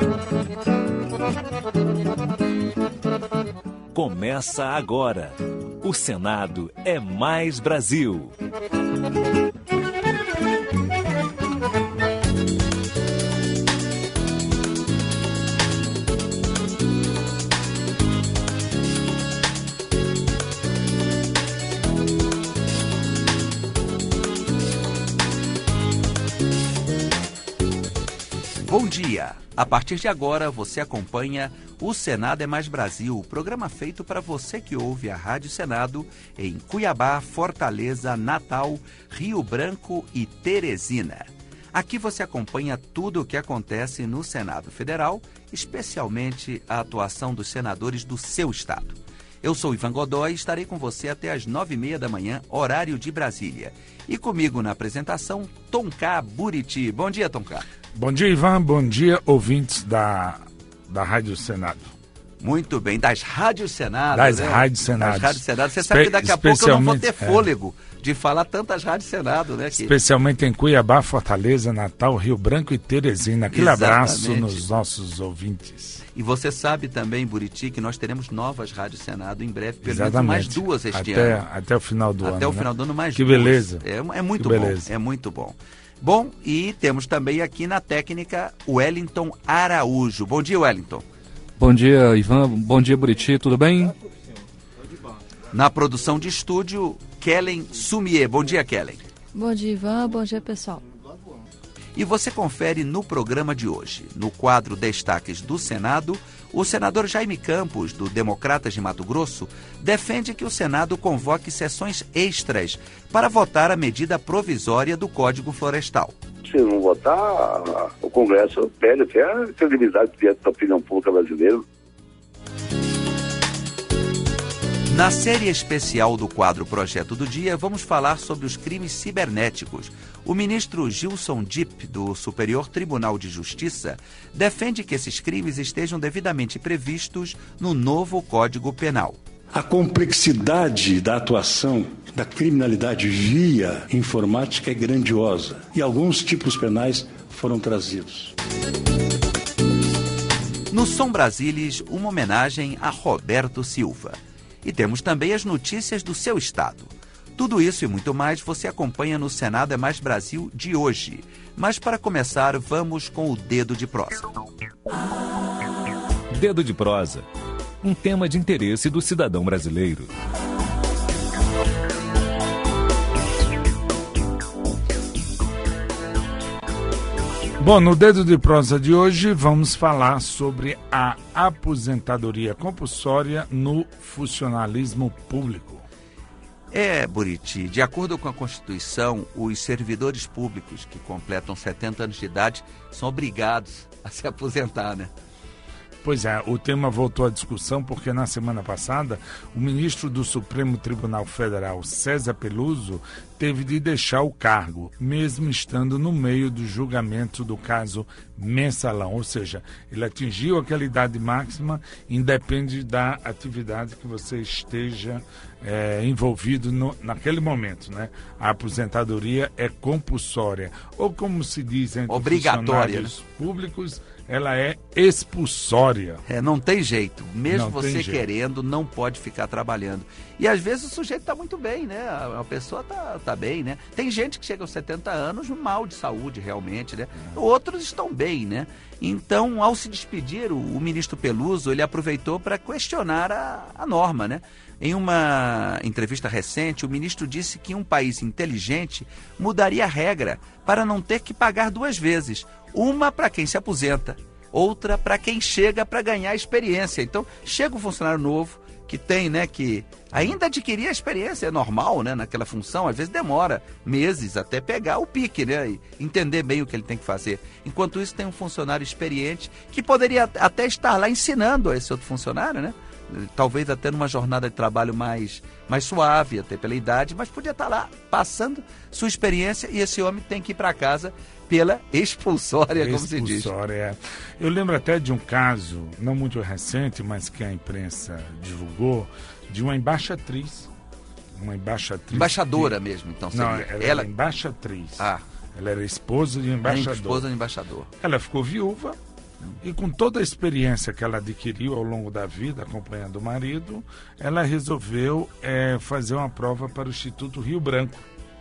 Começa agora. O Senado é mais Brasil. Bom dia! A partir de agora, você acompanha O Senado é Mais Brasil, programa feito para você que ouve a Rádio Senado em Cuiabá, Fortaleza, Natal, Rio Branco e Teresina. Aqui você acompanha tudo o que acontece no Senado Federal, especialmente a atuação dos senadores do seu estado. Eu sou Ivan Godoy e estarei com você até às 9h30 da manhã, horário de Brasília. E comigo na apresentação, Tonká Buriti. Bom dia, Tonká. Bom dia, Ivan. Bom dia, ouvintes da Rádio Senado. Muito bem, das Rádios Senado. Das Rádios Senado. Das Rádios Senado. Você sabe que daqui a pouco eu não vou ter fôlego de falar tantas Rádios Senado, né? Especialmente em Cuiabá, Fortaleza, Natal, Rio Branco e Teresina. Aquele abraço nos nossos ouvintes. E você sabe também, Buriti, que nós teremos novas Rádios Senado em breve, pelo menos mais duas este ano. Até o final do ano. Até o final do ano, mais duas. Que beleza. É muito bom, é muito bom. Bom, e temos também aqui na técnica Wellington Araújo. Bom dia, Wellington. Bom dia, Ivan. Bom dia, Buriti. Tudo bem? Na produção de estúdio, Kellen Sumier. Bom dia, Kellen. Bom dia, Ivan. Bom dia, pessoal. E você confere no programa de hoje, no quadro Destaques do Senado, o senador Jaime Campos, do Democratas de Mato Grosso, defende que o Senado convoque sessões extras para votar a medida provisória do Código Florestal. Se não votar, o Congresso perde até a credibilidade diante da opinião pública brasileira. Na série especial do quadro Projeto do Dia, vamos falar sobre os crimes cibernéticos. O ministro Gilson Dipp, do Superior Tribunal de Justiça, defende que esses crimes estejam devidamente previstos no novo Código Penal. A complexidade da atuação da criminalidade via informática é grandiosa e alguns tipos penais foram trazidos. No Som Brasilis, uma homenagem a Roberto Silva. E temos também as notícias do seu estado. Tudo isso e muito mais você acompanha no Senado é Mais Brasil de hoje. Mas para começar, vamos com o Dedo de Prosa. Dedo de Prosa. Um tema de interesse do cidadão brasileiro. Bom, no Dedo de Prosa de hoje vamos falar sobre a aposentadoria compulsória no funcionalismo público. Buriti, de acordo com a Constituição, os servidores públicos que completam 70 anos de idade são obrigados a se aposentar, né? Pois é, o tema voltou à discussão porque na semana passada o ministro do Supremo Tribunal Federal, César Peluso, teve de deixar o cargo, mesmo estando no meio do julgamento do caso Mensalão. Ou seja, ele atingiu aquela idade máxima, independe da atividade que você esteja envolvido naquele momento, né? A aposentadoria é compulsória, ou como se diz entre funcionários públicos, ela é expulsória. Não tem jeito. Mesmo você querendo, não pode ficar trabalhando. E às vezes o sujeito está muito bem, né? A pessoa tá bem, né? Tem gente que chega aos 70 anos mal de saúde, realmente, né? Outros estão bem, né? Então, ao se despedir, o ministro Peluso, ele aproveitou para questionar a norma, né? Em uma entrevista recente, o ministro disse que um país inteligente mudaria a regra para não ter que pagar duas vezes. Uma para quem se aposenta, outra para quem chega para ganhar experiência. Então, chega um funcionário novo que tem, né, que ainda adquirir a experiência, é normal, né, naquela função, às vezes demora meses até pegar o pique, né, e entender bem o que ele tem que fazer. Enquanto isso, tem um funcionário experiente que poderia até estar lá ensinando a esse outro funcionário, né, talvez até numa jornada de trabalho mais suave, até pela idade, mas podia estar lá passando sua experiência e esse homem tem que ir para casa pela expulsória, como se diz. Eu lembro até de um caso, não muito recente, mas que a imprensa divulgou, de uma embaixatriz. Embaixadora mesmo, então seria. Não, ela era embaixatriz. Ela era esposa de um embaixador. Ela ficou viúva, E com toda a experiência que ela adquiriu ao longo da vida, acompanhando o marido, ela resolveu fazer uma prova para o Instituto Rio Branco.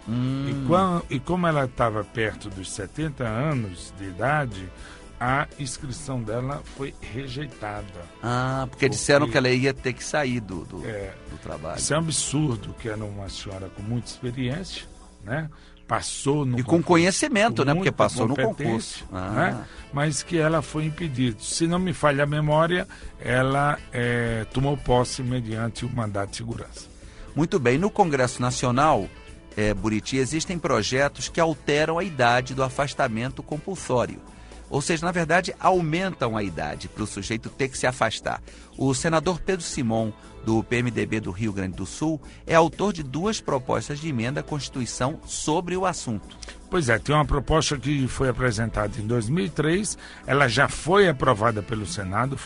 E como ela estava perto dos 70 anos de idade, a inscrição dela foi rejeitada. Porque disseram que ela ia ter que sair do trabalho. Isso é um absurdo, que era uma senhora com muita experiência, né? Passou no e concurso, com conhecimento, né? Porque passou no concurso. Né? Mas que ela foi impedida. Se não me falha a memória, ela tomou posse mediante o mandato de segurança. Muito bem. No Congresso Nacional, Buriti, existem projetos que alteram a idade do afastamento compulsório. Ou seja, na verdade, aumentam a idade para o sujeito ter que se afastar. O senador Pedro Simon, do PMDB do Rio Grande do Sul, é autor de 2 propostas de emenda à Constituição sobre o assunto. Pois é, tem uma proposta que foi apresentada em 2003, ela já foi aprovada pelo Senado,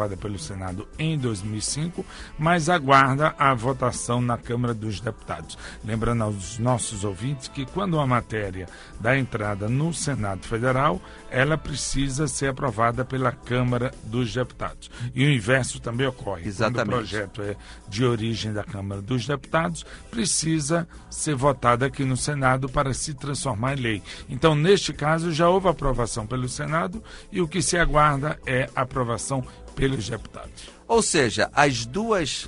em 2005, mas aguarda a votação na Câmara dos Deputados. Lembrando aos nossos ouvintes que quando uma matéria dá entrada no Senado Federal, ela precisa ser aprovada pela Câmara dos Deputados. E o inverso também ocorre. Exatamente. Quando o projeto é de origem da Câmara dos Deputados, precisa ser votado aqui no Senado para se transformar em lei. Então, neste caso, já houve aprovação pelo Senado e o que se aguarda é a aprovação pelos deputados. Ou seja, as duas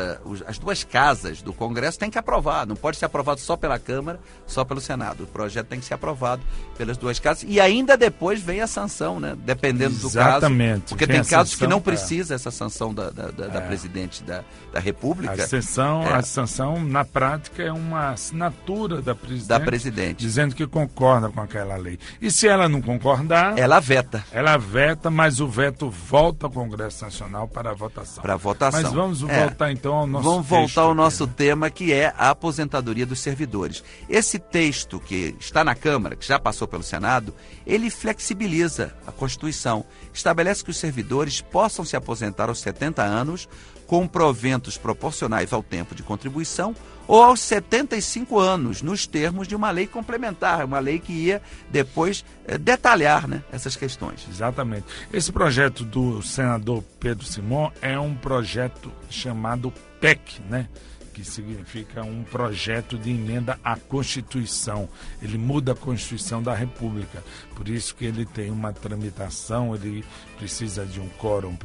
casas do Congresso têm que aprovar. Não pode ser aprovado só pela Câmara, só pelo Senado. O projeto tem que ser aprovado pelas 2 casas e ainda depois vem a sanção, né? Dependendo do caso. Exatamente. Porque tem casos que não precisa essa sanção da presidente da República. A sanção, na prática, é uma assinatura da presidente. Dizendo que concorda com aquela lei. E se ela não concordar... Ela veta. Ela veta, mas o veto volta ao Congresso Nacional para a votação. Para votação. Mas vamos voltar então ao nosso Vamos voltar ao nosso tema, que é a aposentadoria dos servidores. Esse texto que está na Câmara, que já passou pelo Senado, ele flexibiliza a Constituição. Estabelece que os servidores possam se aposentar aos 70 anos com proventos proporcionais ao tempo de contribuição ou aos 75 anos, nos termos de uma lei complementar, uma lei que ia depois detalhar, né, essas questões. Exatamente. Esse projeto do senador Pedro Simon é um projeto chamado PEC, né? Que significa um projeto de emenda à Constituição. Ele muda a Constituição da República. Por isso que ele tem uma tramitação, ele precisa de um quórum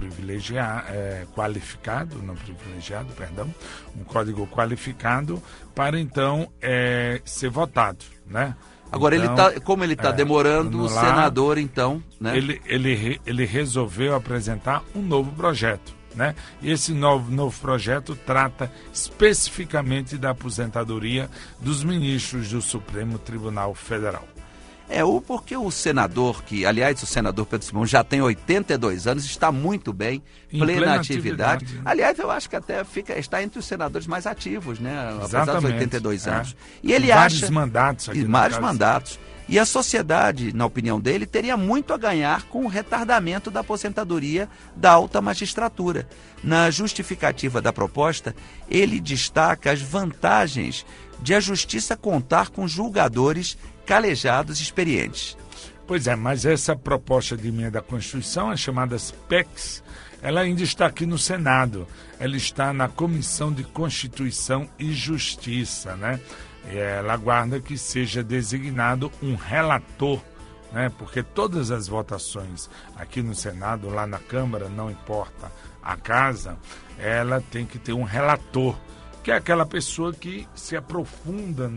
qualificado, não privilegiado, perdão, um código qualificado para então ser votado, né? Agora, então, como ele está demorando, o senador, então... Né? Ele resolveu apresentar um novo projeto. Né? E esse novo projeto trata especificamente da aposentadoria dos ministros do Supremo Tribunal Federal. Porque o senador, aliás, o senador Pedro Simon já tem 82 anos, está muito bem, plena atividade. Né? Aliás, eu acho que até está entre os senadores mais ativos, né? Apesar dos 82 anos. E ele vários mandatos aqui. Vários mandatos. E a sociedade, na opinião dele, teria muito a ganhar com o retardamento da aposentadoria da alta magistratura. Na justificativa da proposta, ele destaca as vantagens de a justiça contar com julgadores calejados e experientes. Pois é, mas essa proposta de emenda à Constituição, as chamadas PECs, ela ainda está aqui no Senado. Ela está na Comissão de Constituição e Justiça, né? Ela aguarda que seja designado um relator, né? Porque todas as votações aqui no Senado, lá na Câmara, não importa a casa, ela tem que ter um relator, que é aquela pessoa que se aprofunda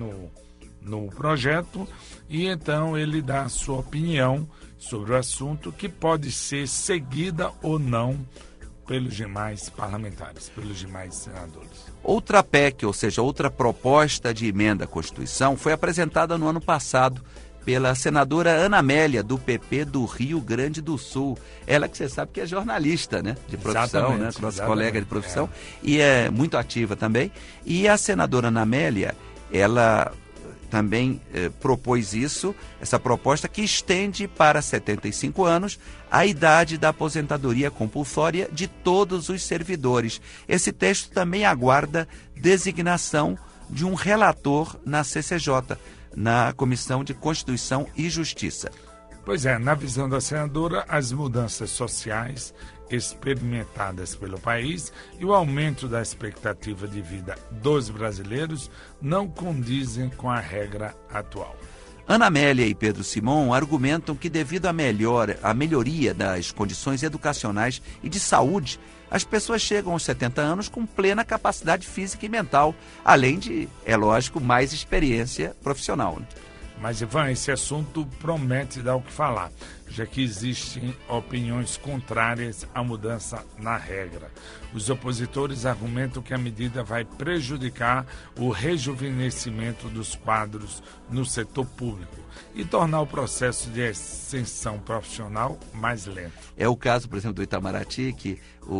no projeto e então ele dá a sua opinião sobre o assunto, que pode ser seguida ou não pelos demais parlamentares, pelos demais senadores. Outra PEC, ou seja, outra proposta de emenda à Constituição, foi apresentada no ano passado pela senadora Ana Amélia, do PP do Rio Grande do Sul. Ela que você sabe que é jornalista, né, de profissão, né, nossa colega de profissão, e é muito ativa também. E a senadora Ana Amélia, ela também propôs essa proposta que estende para 75 anos a idade da aposentadoria compulsória de todos os servidores. Esse texto também aguarda designação de um relator na CCJ, na Comissão de Constituição e Justiça. Pois é, na visão da senadora, as mudanças sociais experimentadas pelo país e o aumento da expectativa de vida dos brasileiros não condizem com a regra atual. Ana Amélia e Pedro Simon argumentam que devido à melhoria das condições educacionais e de saúde, as pessoas chegam aos 70 anos com plena capacidade física e mental, além de, é lógico, mais experiência profissional, né? Mas, Ivan, esse assunto promete dar o que falar, já que existem opiniões contrárias à mudança na regra. Os opositores argumentam que a medida vai prejudicar o rejuvenescimento dos quadros no setor público e tornar o processo de ascensão profissional mais lento. É o caso, por exemplo, do Itamaraty, que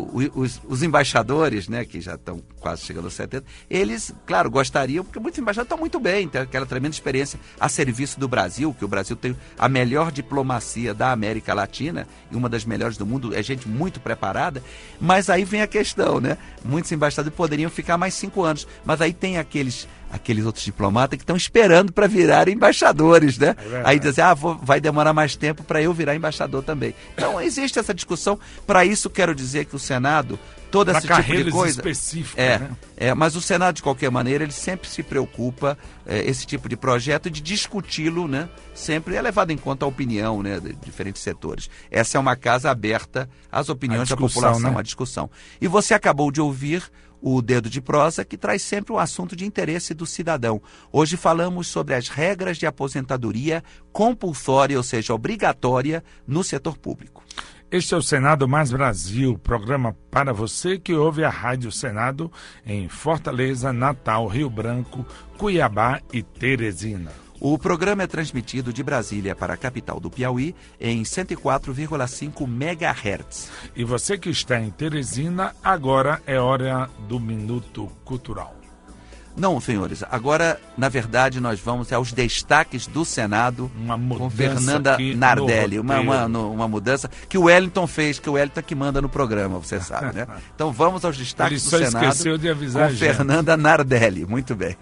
os embaixadores, né, que já estão quase chegando aos 70, eles, claro, gostariam, porque muitos embaixadores estão muito bem, tem aquela tremenda experiência a serviço do Brasil, que o Brasil tem a melhor diplomacia da América Latina, e uma das melhores do mundo, é gente muito preparada, mas aí vem a questão, né? Muitos embaixadores poderiam ficar mais 5 anos, mas aí tem aqueles outros diplomatas que estão esperando para virarem embaixadores, né? Aí dizem, vai demorar mais tempo para eu virar embaixador também. Então, existe essa discussão. Para isso, quero dizer que o Senado, todo esse tipo de coisa... específicas, né? Mas o Senado, de qualquer maneira, ele sempre se preocupa, esse tipo de projeto, de discuti-lo, né? Sempre é levado em conta a opinião, né, de diferentes setores. Essa é uma casa aberta às opiniões da população, né? à discussão. E você acabou de ouvir o Dedo de Prosa, que traz sempre um assunto de interesse do cidadão. Hoje falamos sobre as regras de aposentadoria compulsória, ou seja, obrigatória, no setor público. Este é o Senado Mais Brasil, programa para você que ouve a Rádio Senado em Fortaleza, Natal, Rio Branco, Cuiabá e Teresina. O programa é transmitido de Brasília para a capital do Piauí em 104,5 MHz. E você que está em Teresina, agora é hora do Minuto Cultural. Não, senhores, agora, na verdade, nós vamos aos destaques do Senado com Fernanda Nardelli. Uma mudança que o Wellington fez, que o Wellington que manda no programa, você sabe, né? Então vamos aos destaques do Senado esqueceu de avisar com Fernanda Nardelli. Muito bem.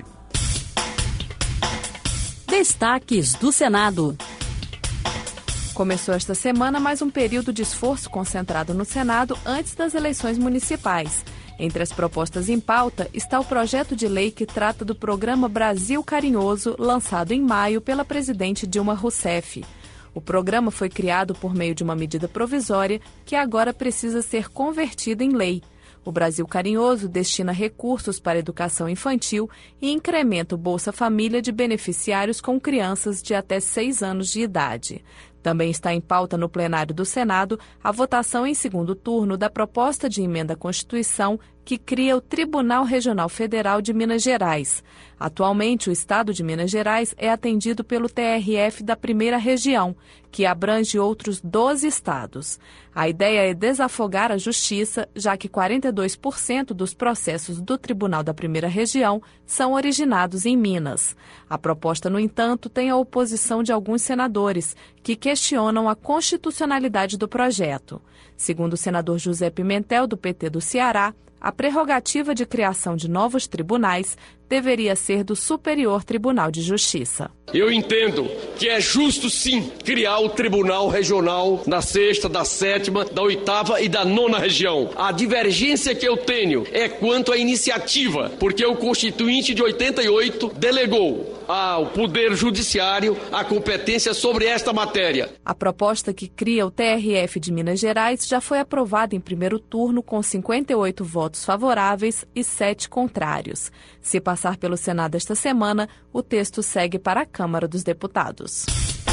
Destaques do Senado. Começou esta semana mais um período de esforço concentrado no Senado antes das eleições municipais. Entre as propostas em pauta está o projeto de lei que trata do programa Brasil Carinhoso, lançado em maio pela presidente Dilma Rousseff. O programa foi criado por meio de uma medida provisória que agora precisa ser convertida em lei. O Brasil Carinhoso destina recursos para a educação infantil e incrementa o Bolsa Família de beneficiários com crianças de até 6 anos de idade. Também está em pauta no plenário do Senado a votação em segundo turno da proposta de emenda à Constituição que cria o Tribunal Regional Federal de Minas Gerais. Atualmente, o estado de Minas Gerais é atendido pelo TRF da Primeira Região, que abrange outros 12 estados. A ideia é desafogar a justiça, já que 42% dos processos do Tribunal da Primeira Região são originados em Minas. A proposta, no entanto, tem a oposição de alguns senadores, que questionam a constitucionalidade do projeto. Segundo o senador José Pimentel, do PT do Ceará, a prerrogativa de criação de novos tribunais deveria ser do Superior Tribunal de Justiça. Eu entendo que é justo, sim, criar o Tribunal Regional da 6ª, da 7ª, da 8ª e da 9ª região. A divergência que eu tenho é quanto à iniciativa, porque o Constituinte de 88 delegou ao Poder Judiciário a competência sobre esta matéria. A proposta que cria o TRF de Minas Gerais já foi aprovada em primeiro turno com 58 votos favoráveis e 7 contrários. Se passar pelo Senado esta semana, o texto segue para a Câmara dos Deputados.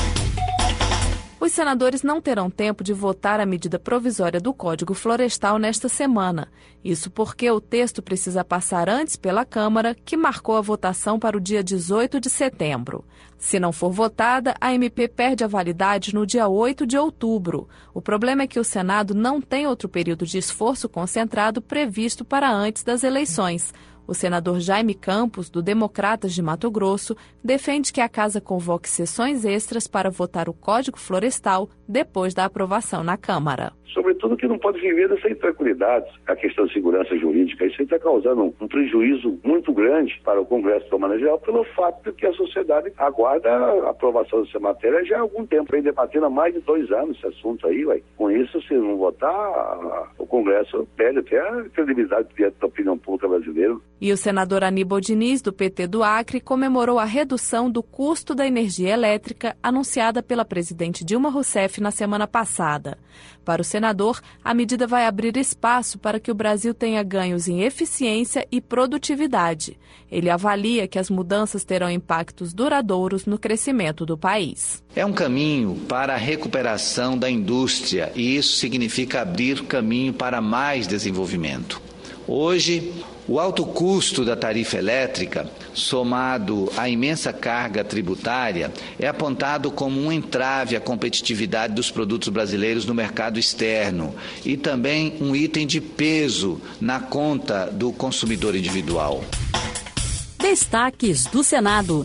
Os senadores não terão tempo de votar a medida provisória do Código Florestal nesta semana. Isso porque o texto precisa passar antes pela Câmara, que marcou a votação para o dia 18 de setembro. Se não for votada, a MP perde a validade no dia 8 de outubro. O problema é que o Senado não tem outro período de esforço concentrado previsto para antes das eleições. O senador Jaime Campos, do Democratas de Mato Grosso, defende que a Casa convoque sessões extras para votar o Código Florestal depois da aprovação na Câmara. Sobretudo que não pode viver dessa intranquilidade. A questão de segurança jurídica, isso está causando um prejuízo muito grande para o Congresso de maneira geral, pelo fato de que a sociedade aguarda a aprovação dessa matéria já há algum tempo. Vem debatendo há mais de 2 anos esse assunto aí, ué. Com isso, se não votar, o Congresso perde até a credibilidade diante da opinião pública brasileira. E o senador Aníbal Diniz, do PT do Acre, comemorou a redução do custo da energia elétrica anunciada pela presidente Dilma Rousseff na semana passada. Para o senador, a medida vai abrir espaço para que o Brasil tenha ganhos em eficiência e produtividade. Ele avalia que as mudanças terão impactos duradouros no crescimento do país. É um caminho para a recuperação da indústria e isso significa abrir caminho para mais desenvolvimento. Hoje, o alto custo da tarifa elétrica, somado à imensa carga tributária, é apontado como um entrave à competitividade dos produtos brasileiros no mercado externo e também um item de peso na conta do consumidor individual. Destaques do Senado.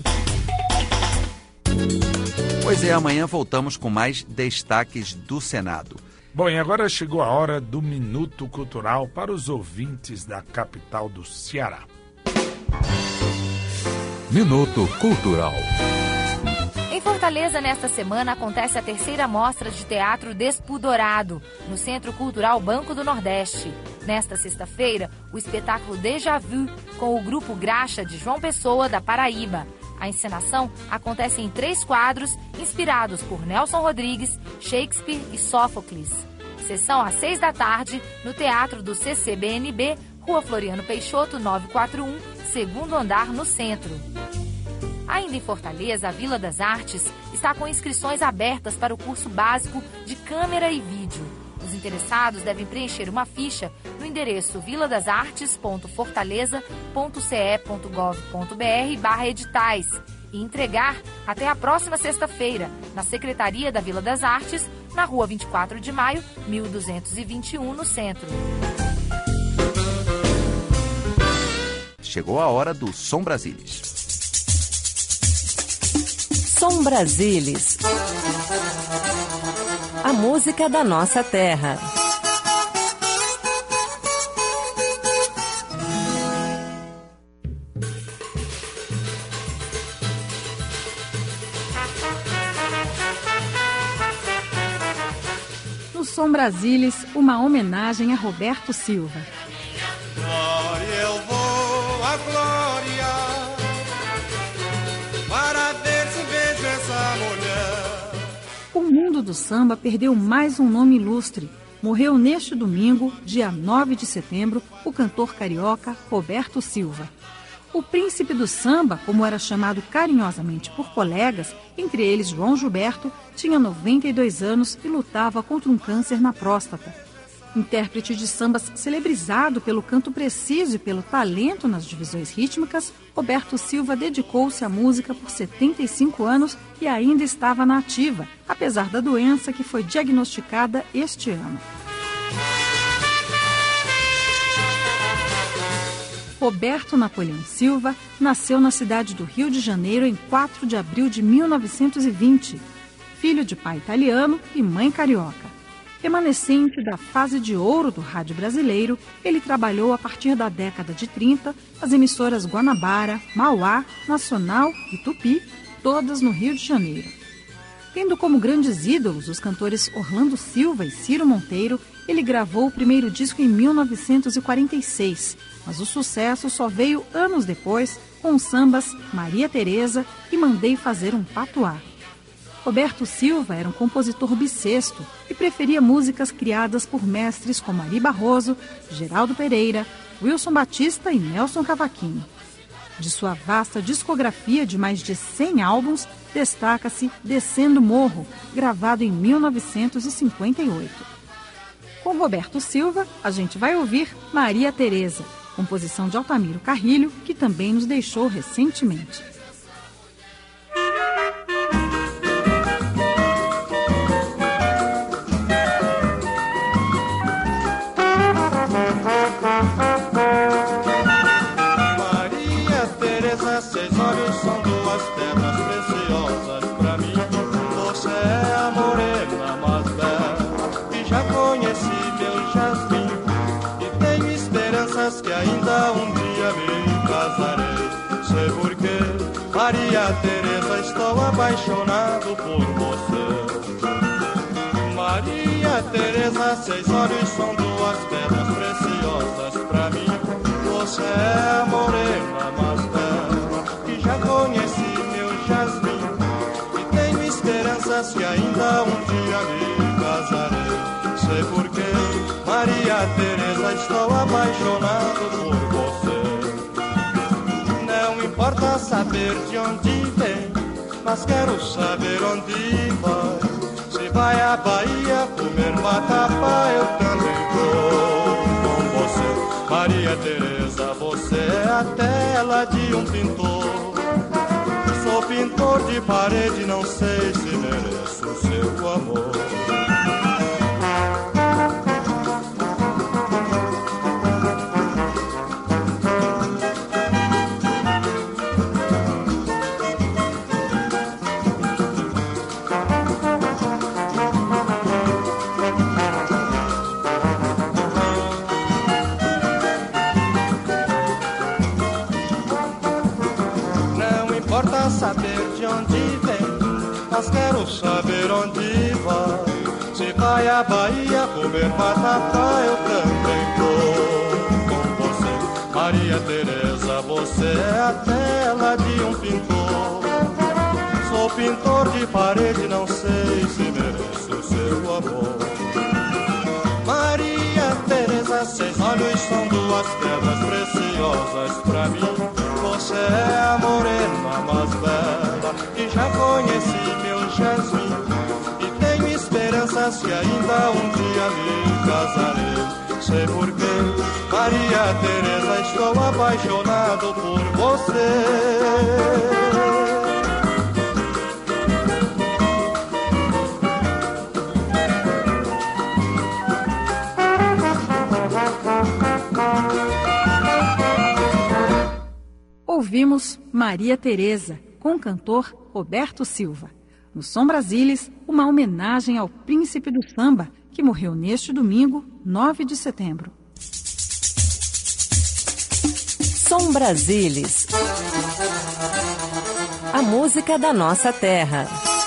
Pois é, amanhã voltamos com mais destaques do Senado. Bom, e agora chegou a hora do Minuto Cultural para os ouvintes da capital do Ceará. Minuto Cultural. Em Fortaleza, nesta semana, acontece a 3ª Mostra de Teatro Despudorado, no Centro Cultural Banco do Nordeste. Nesta sexta-feira, o espetáculo Déjà Vu, com o grupo Graxa de João Pessoa, da Paraíba. A encenação acontece em 3 quadros inspirados por Nelson Rodrigues, Shakespeare e Sófocles. Sessão às 6 da tarde no Teatro do CCBNB, Rua Floriano Peixoto, 941, segundo andar, no centro. Ainda em Fortaleza, a Vila das Artes está com inscrições abertas para o curso básico de câmera e vídeo. Os interessados devem preencher uma ficha no endereço viladasartes.fortaleza.ce.gov.br/editais e entregar até a próxima sexta-feira na Secretaria da Vila das Artes, na Rua 24 de Maio, 1221, no centro. Chegou a hora do Som Brasilis. Som Brasilis. A música da nossa terra. No Som Brasilis, uma homenagem a Roberto Silva. Glória, eu vou à glória para ver se vejo essa mulher. O mundo do samba perdeu mais um nome ilustre. Morreu neste domingo, dia 9 de setembro, o cantor carioca Roberto Silva. O príncipe do samba, como era chamado carinhosamente por colegas, entre eles João Gilberto, tinha 92 anos e lutava contra um câncer na próstata. Intérprete de sambas celebrizado pelo canto preciso e pelo talento nas divisões rítmicas, Roberto Silva dedicou-se à música por 75 anos e ainda estava na ativa, apesar da doença que foi diagnosticada este ano. Roberto Napoleão Silva nasceu na cidade do Rio de Janeiro em 4 de abril de 1920, filho de pai italiano e mãe carioca. Remanescente da fase de ouro do rádio brasileiro, ele trabalhou a partir da década de 30 as emissoras Guanabara, Mauá, Nacional e Tupi, todas no Rio de Janeiro. Tendo como grandes ídolos os cantores Orlando Silva e Ciro Monteiro, ele gravou o primeiro disco em 1946, mas o sucesso só veio anos depois com os sambas Maria Tereza e Mandei Fazer um Patuá. Roberto Silva era um compositor bissexto e preferia músicas criadas por mestres como Ari Barroso, Geraldo Pereira, Wilson Batista e Nelson Cavaquinho. De sua vasta discografia de mais de 100 álbuns, destaca-se Descendo Morro, gravado em 1958. Com Roberto Silva, a gente vai ouvir Maria Tereza, composição de Altamiro Carrilho, que também nos deixou recentemente. Maria Tereza, seus olhos são duas pedras preciosas pra mim. Você é a morena, mas ainda um dia me casarei. Sei porquê, Maria Teresa, estou apaixonado por você. Maria Teresa, seus olhos são duas pedras preciosas pra mim. Você é a morena mais bela que já conheci, meu jasmim. E tenho esperanças que ainda um dia me casarei. Sei porquê, Maria Teresa, estou apaixonado por você. Não importa saber de onde vem, mas quero saber onde vai. Se vai à Bahia comer vatapá, eu também vou com você. Maria Teresa, você é a tela de um pintor. Sou pintor de parede, não sei se mereço o seu amor. Saber de onde vem, mas quero saber onde vai. Se vai à Bahia comer vatapá, eu também vou com você. Maria Teresa, você é a tela de um pintor. Sou pintor de parede, não sei se mereço o seu amor. Maria Teresa, seus olhos são duas pedras preciosas pra mim. Você é a morena mais bela que já conheci, meu jasmim. E tenho esperanças que ainda um dia me casarei. Sei porquê, Maria Teresa, estou apaixonado por você. Ouvimos Maria Teresa, com o cantor Roberto Silva. No Som Brasilis, uma homenagem ao príncipe do samba, que morreu neste domingo, 9 de setembro. Som Brasilis. A música da nossa terra.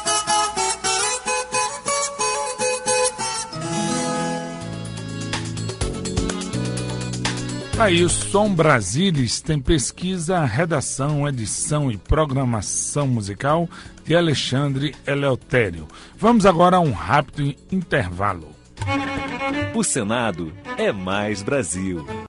Aí o Som Brasilis tem pesquisa, redação, edição e programação musical de Alexandre Eleutério. Vamos agora a um rápido intervalo. O Senado é mais Brasil.